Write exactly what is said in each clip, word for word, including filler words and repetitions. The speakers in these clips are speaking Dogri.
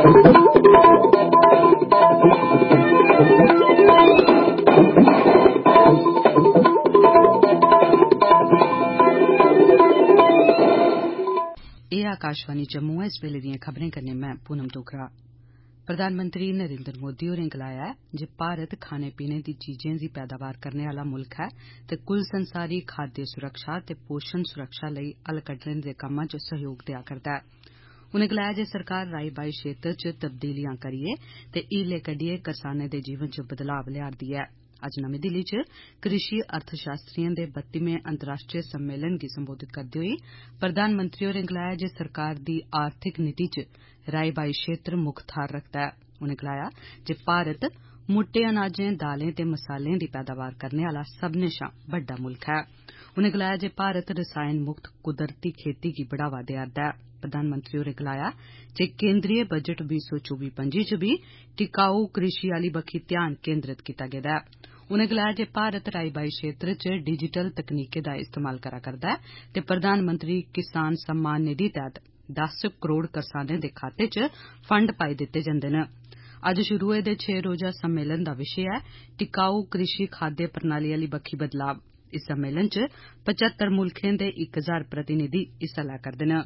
आकाशवाणी जम्मू ऐ इस वेले दियां खबरें कन्नै मैं पूनम डोगरा। प्रधानमंत्री नरेंद्र मोदी होरें गलाया ऐ जे भारत खाने पीने दी चीजें दी पैदावार करने आला मुल्ख ऐ ते कुल संसारी खाद्य सुरक्षा ते पोषण सुरक्षा लेई हल कड्डने दे कम्मा च सहयोग देआ करदा ऐ। उनें गलाया जे सरकार राई बाई क्षेत्र च तब्दीलियां करियै ते हीले कड्डियै करसानें दे जीवन च बदलाव लिआ'रदी ऐ। अज्ज नमीं दिल्ली च कृषि अर्थशास्त्रिएं दे बत्तीमें अंतर्राष्ट्रीय सम्मेलन गी संबोधित करदे होई प्रधानमंत्री होरें गलाया जे सरकार दी आर्थिक नीति च राई बाई क्षेत्र मुक्ख थाहर रखदा ऐ। उनें गलाया जे भारत मुट्टे अनाजें दालें ते मसालें दी पैदावार करने आला सब्बनें शा बड्डा मुल्ख ऐ। उनें गलाया जे भारत रसायन मुक्त कुदरती खेती गी बढ़ावा देआ'रदा ऐ। प्रधानमंत्री होरें गलाया जे केंद्रीय बजट बीह् सौ चौबी पंजी च बी टिकाऊ कृषि आली बक्खी ध्यान केंद्रित कीता गेदा ऐ। उनें गलाया जे भारत राई बाई क्षेत्र च डिजिटल तकनीकें दा इस्तेमाल करा करदा ऐ ते प्रधानमंत्री किसान सम्मान निधि तैह्त दस करोड़ करसानें दे खाते च फंड पाई दित्ते जंदे न। अज्ज शुरू होए दे छे रोजा सम्मेलन दा विशे ऐ टिकाऊ कृषि खाद्य प्रणाली आली बक्खी बदलाव। इस सम्मेलन च पचहत्तर मुल्खें दे इक हजार प्रतिनिधि हिस्सा लै करदे न।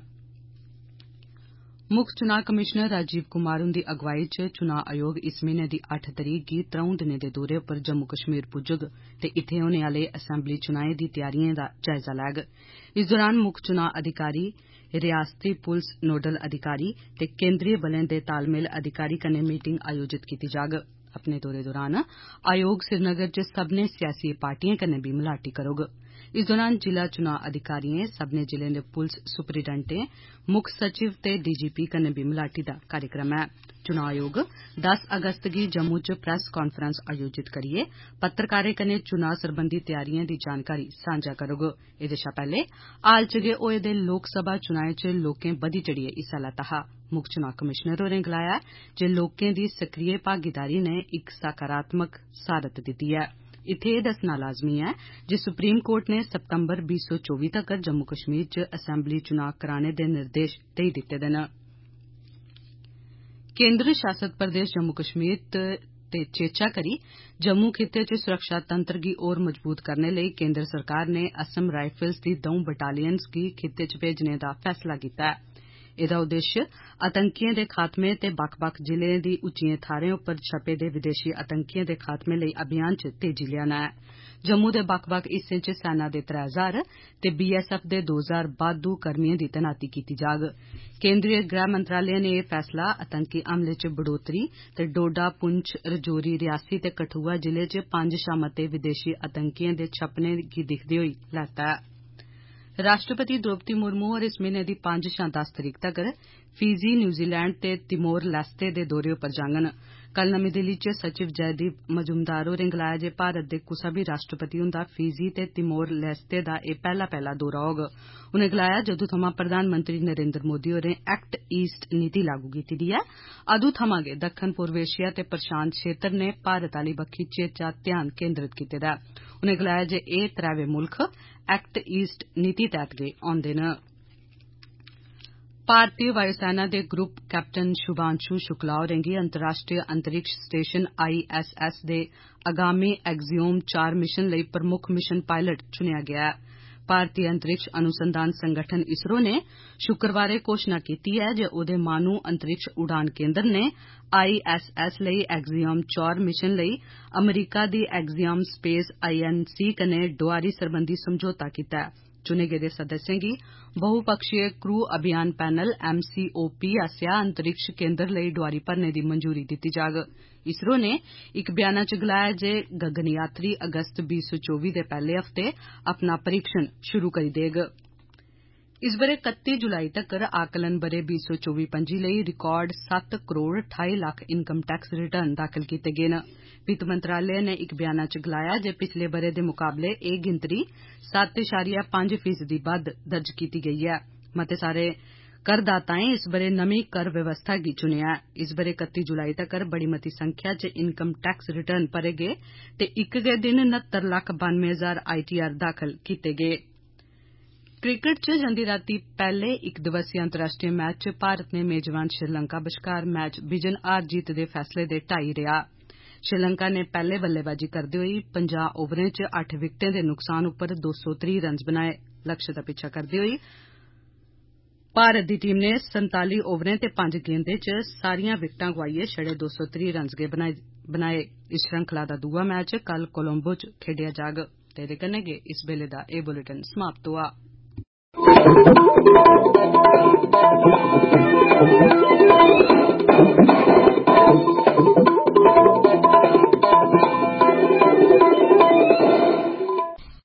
मुक्ख चुनां कमिशनर राजीव कुमार हुंदी अगुवाई च चुनां आयोग इस म्हीने दी अट्ठ तरीक गी त्र'ऊं दिनें दे दौरे उप्पर जम्मू कश्मीर पुज्जोग ते इत्थें होने आले असैम्बली चुनाएं दी त्यारिएं दा जायजा लैग। इस दौरान मुक्ख चुनां अधिकारी रियासती पुलस नोडल अधिकारी ते केंद्रीय बलें दे तालमेल अधिकारी कन्नै मीटिंग आयोजित कीती जाग। अपने दौरे दौरान आयोग श्रीनगर च सब्बनें सियासी पार्टिएं कन्नै बी मलाटी करोग। इस दौरान जिला चुनां अधिकारिएं सब्बनें जिलें दे पुलस सुपरिटेंडेंटें मुक्ख सचिव ते डीजीपी कन्नै बी मलाटी दा कार्यक्रम ऐ। चुनां आयोग दस अगस्त गी जम्मू च प्रेस कांफ्रेंस आयोजित करियै पत्रकारें कन्नै चुनां सरबंधी त्यारिएं दी जानकारी सांझा करोग। एह्दे शा पैह्ले हाल च गै होए दे लोकसभा चुनाएं च लोकें बधी चढ़ियै हिस्सा लैता हा। मुक्ख चुनां कमिशनर होरें गलाया जे लोकें दी सक्रिय भागीदारी नै इक सकारात्मक सारत दित्ती ऐ। इत्थें एह् दस्सना लाज़मी ऐ जे सुप्रीम कोर्ट नै सितंबर बीह् सौ चौबी तक्कर जम्मू कश्मीर च असैम्बली चुनां कराने दे निर्देश देई दित्ते दे न। केंद्र शासत प्रदेश जम्मू कश्मीर ते चेचा करी जम्मू खित्ते च सुरक्षा तंत्र गी होर मजबूत करने लेई केंद्र सरकार ने असम राइफल्स दी द'ऊं बटालियन्स गी खित्ते च भेजने दा फैसला कीता ऐ। एह्दा उद्देश्य आतंकियें दे खात्मे ते बक्ख बक्ख जिलें दी उच्चियें थाह्रें उप्पर छप्पे दे विदेशी आतंकियें दे खात्मे लेई अभियान च तेजी लेआना ऐ। जम्मू दे बक्ख बक्ख हिस्सें च सेना दे त्रै हजार ते बीएसएफ दे दो हजार बाद्दू कर्मियें दी तैनाती कीती जाग। केंद्रीय गृह मंत्रालय ने एह् फैसला आतंकी हमले च बढ़ोतरी ते डोडा पुंछ रजौरी रियासी ते कठुआ जिले च पंज शा मते विदेशी आतंकियें दे छप्पने गी दिक्खदे होई लैता ऐ। राष्ट्रपति द्रौपदी मुर्मू होर इस म्हीने दी पंज शा दस तरीक तक्कर फिजी न्यूजीलैंड ते तिमोर लेस्ते दे दौरे उप्पर जाङन। कल नमीं दिल्ली च सचिव जयदीप मजूमदार होरें गलाया जे भारत दे कुसै बी राष्ट्रपति हुंदा फिजी ते तिमोर लेस्ते दा एह् पैह्ला पैह्ला दौरा होग। उनें गलाया जदूं थमां प्रधानमंत्री नरेंद्र मोदी होरें एक्ट ईस्ट नीति लागू कीती दी ऐ अदूं थमां गै दक्खन पूर्व एशिया ते प्रशांत क्षेत्र ने भारत आली बक्खी चेचा ध्यान केंद्रित कीते दा ऐ। उनें गलाया जे एह् त्रैवे मुल्ख एक्ट ईस्ट नीति तैह्त गै औंदे न। भारतीय वायुसेना दे ग्रुप कैप्टन शुभांशु शुक्ला होरें गी अंतर्राष्ट्रीय अंतरिक्ष स्टेशन आईएसएस दे आगामी एक्सियोम चार मिशन लेई प्रमुख मिशन पायलट चुनेआ गेआ ऐ। भारतीय अंतरिक्ष अनुसंधान संगठन इसरो ने शुक्रवारें घोषणा कीती ऐ जे ओह्दे माह्नू अंतरिक्ष उड़ान केंद्र ने आईएसएस लेई एक्सियोम चार मिशन लेई अमरीका दी एक्सियोम स्पेस आईएनसी कन्नै डोआरी सरबंधी समझौता कीता ऐ। चुने गेदे सदस्यें गी बहुपक्षीय क्रू अभियान पैनल एमसीओपी आसेआ अंतरिक्ष केंद्र लेई डोआरी भरने दी मंजूरी दित्ती जाग। इसरो ने इक बयाना च गलाया जे गगनयात्री अगस्त बीह् सौ चौबी दे पैह्ले हफ्ते अपना परीक्षण शुरू करी देग। इस ब'रे कत्ती जुलाई तक्कर आकलन ब'रे बीह् सौ चौबी पंजी लेई रिकार्ड सत्त करोड़ ठाई लक्ख इनकम टैक्स रिटर्न दाखल कीते गे न। वित्त मंत्रालय ने इक बयाना च गलाया जे पिछले ब'रे दे मुकाबले एह् गिनतरी सत्त इशारिया पंज फीसदी बद्द दर्ज कीती गेई ऐ। मते सारे करदाताएं इस ब'रे नमीं कर व्यवस्था गी चुनेआ ऐ। इस ब'रे कत्ती जुलाई तक्कर बड़ी मती संख्या च इनकम टैक्स रिटर्न भरे गे ते इक गै दिन नह्त्तर लक्ख बानुए हजार आईटीआर दाखल कीते गे। क्रिकेट च जंदी रातीं पैह्ले इक दिवसीय अंतर्राष्ट्रीय मैच च भारत ने मेजबान श्रीलंका बश्कार मैच बिजन हार जीत दे फैसले दे ढाई रेहा। श्रीलंका ने पैह्ले बल्लेबाजी करदे होई पंजाह् ओवरें च अट्ठ विकेटें दे नुकसान उप्पर दो सौ त्रीह् रन्स बनाए। लक्ष्य दा पिच्छा करदे होई भारत दी टीम ने संताली ओवरें ते पंज गेंदें च सारियां विकेटां गोआइयै छड़े दो सौ त्रीह् रन्स गै बनाए। इस श्रृंखला दा दूआ मैच कल कोलंबो च खेडेआ जाग। ते एह्दे कन्नै गै इस बेल्ले दा एह् बुलेटिन समाप्त होआ।